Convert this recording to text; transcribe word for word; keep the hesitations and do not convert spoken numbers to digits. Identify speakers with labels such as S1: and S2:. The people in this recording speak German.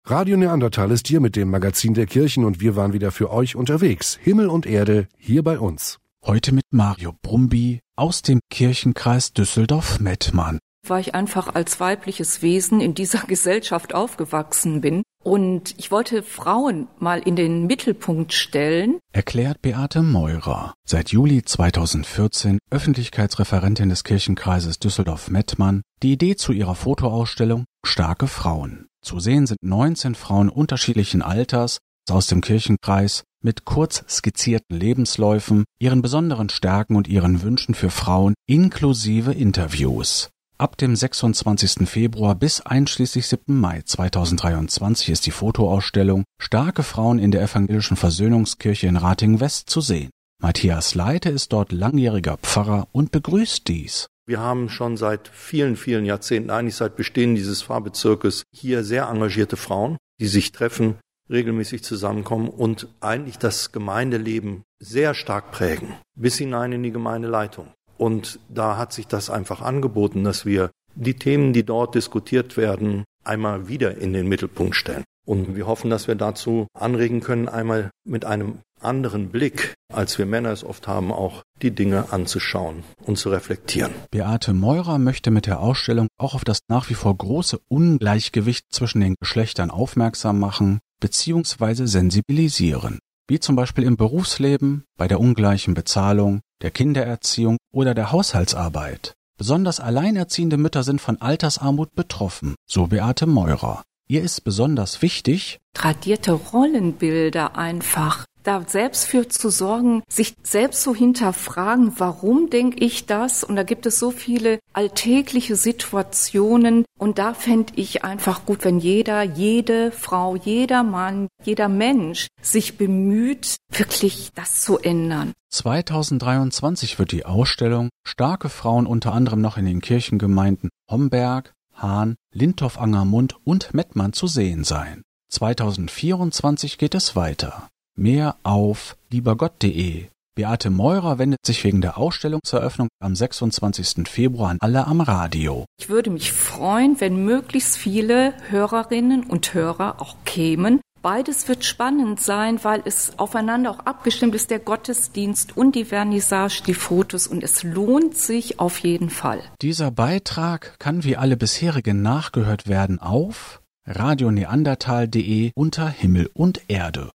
S1: Radio Neandertal ist hier mit dem Magazin der Kirchen und wir waren wieder für euch unterwegs. Himmel und Erde hier bei uns.
S2: Heute mit Mario Brumby aus dem Kirchenkreis Düsseldorf-Mettmann.
S3: Weil ich einfach als weibliches Wesen in dieser Gesellschaft aufgewachsen bin. Und ich wollte Frauen mal in den Mittelpunkt stellen.
S2: Erklärt Beate Meurer, seit Juli zweitausendvierzehn Öffentlichkeitsreferentin des Kirchenkreises Düsseldorf-Mettmann, die Idee zu ihrer Fotoausstellung Starke Frauen. Zu sehen sind neunzehn Frauen unterschiedlichen Alters aus dem Kirchenkreis mit kurz skizzierten Lebensläufen, ihren besonderen Stärken und ihren Wünschen für Frauen inklusive Interviews. Ab dem sechsundzwanzigsten Februar bis einschließlich siebten Mai zweitausenddreiundzwanzig ist die Fotoausstellung Starke Frauen in der Evangelischen Versöhnungskirche in Ratingen-West zu sehen. Matthias Leite ist dort langjähriger Pfarrer und begrüßt dies.
S4: Wir haben schon seit vielen, vielen Jahrzehnten, eigentlich seit Bestehen dieses Pfarrbezirkes, hier sehr engagierte Frauen, die sich treffen, regelmäßig zusammenkommen und eigentlich das Gemeindeleben sehr stark prägen, bis hinein in die Gemeindeleitung. Und da hat sich das einfach angeboten, dass wir die Themen, die dort diskutiert werden, einmal wieder in den Mittelpunkt stellen. Und wir hoffen, dass wir dazu anregen können, einmal mit einem anderen Blick, als wir Männer es oft haben, auch die Dinge anzuschauen und zu reflektieren.
S2: Beate Meurer möchte mit der Ausstellung auch auf das nach wie vor große Ungleichgewicht zwischen den Geschlechtern aufmerksam machen bzw. sensibilisieren. Wie zum Beispiel im Berufsleben, bei der ungleichen Bezahlung, der Kindererziehung oder der Haushaltsarbeit. Besonders alleinerziehende Mütter sind von Altersarmut betroffen, so Beate Meurer. Ihr ist besonders wichtig,
S3: Tradierte Rollenbilder einfach. Da selbst für zu sorgen, sich selbst zu hinterfragen, warum denke ich das? Und da gibt es so viele alltägliche Situationen. Und da fände ich einfach gut, wenn jeder, jede Frau, jeder Mann, jeder Mensch sich bemüht, wirklich das zu ändern.
S2: zweitausenddreiundzwanzig wird die Ausstellung Starke Frauen unter anderem noch in den Kirchengemeinden Homberg, Hahn, Lindorf-Angermund und Mettmann zu sehen sein. zweitausendvierundzwanzig geht es weiter. Mehr auf liebergott punkt de. Beate Meurer wendet sich wegen der Ausstellungseröffnung am sechsundzwanzigsten Februar an alle am Radio.
S3: Ich würde mich freuen, wenn möglichst viele Hörerinnen und Hörer auch kämen. Beides wird spannend sein, weil es aufeinander auch abgestimmt ist, der Gottesdienst und die Vernissage, die Fotos, und es lohnt sich auf jeden Fall.
S2: Dieser Beitrag kann wie alle bisherigen nachgehört werden auf radio neandertal punkt de unter Himmel und Erde.